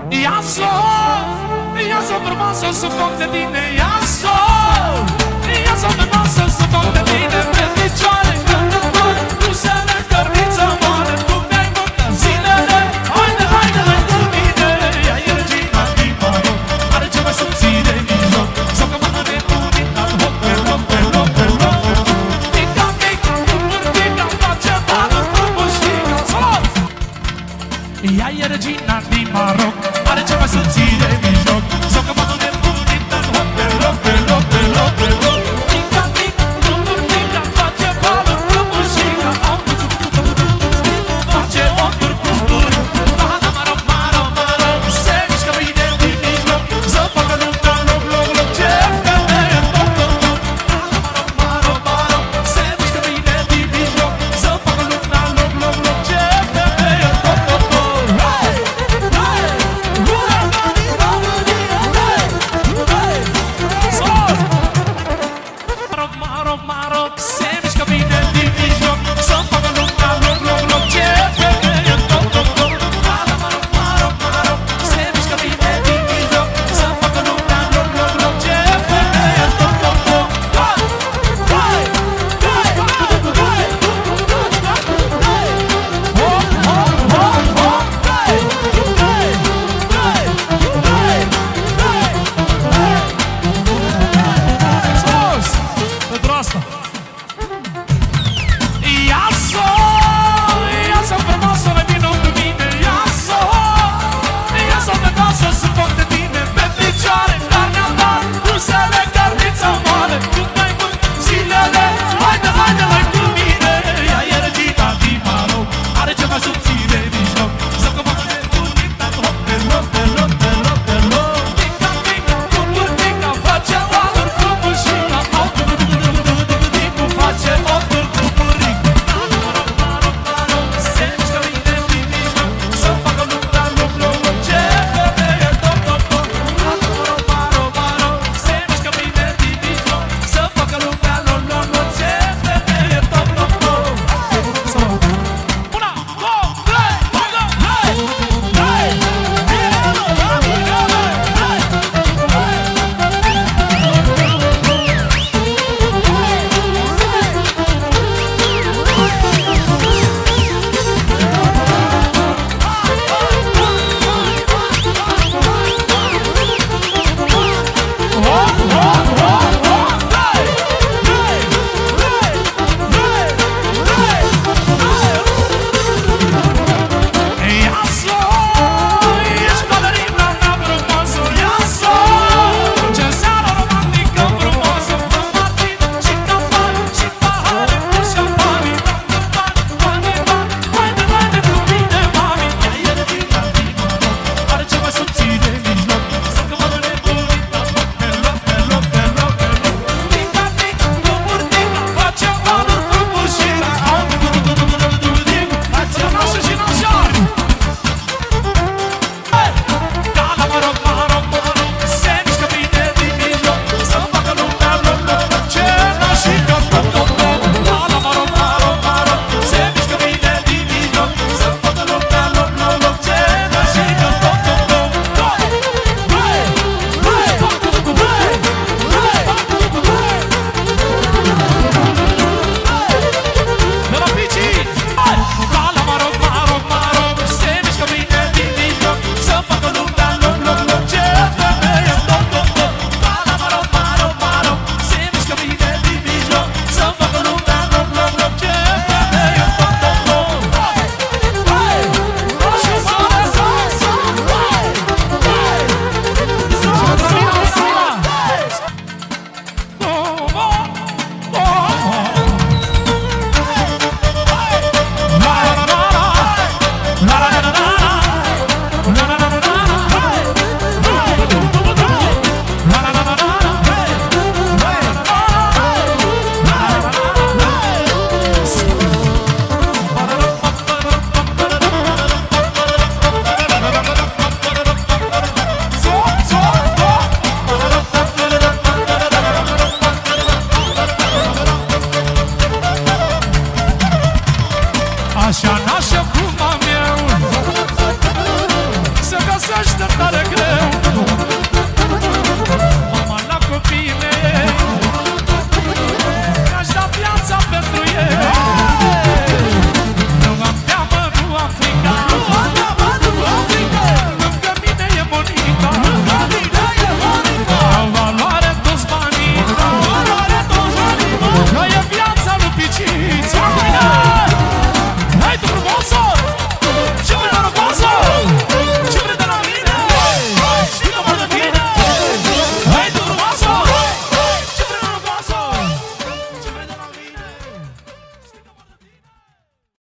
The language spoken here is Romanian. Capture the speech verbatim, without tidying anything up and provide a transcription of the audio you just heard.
Ia-so, ia-so frumoasă sub foc de tine. Ia-so, ia-so frumoasă sub foc de tine. Pe picioare, cântătoare, dusele, cărniță moare. Tu mi-ai mâncat zilele, haide, haide, hai cu mine. Ea e regina din Maroc, are ce mai subțire din joc. Joacă mâine cu mine, al hoc, pe loc, pe loc, pe loc. Tica, tica, tica, face bală, frumos, tica, salut! Ea e regina din Maroc, are ce mai subțire.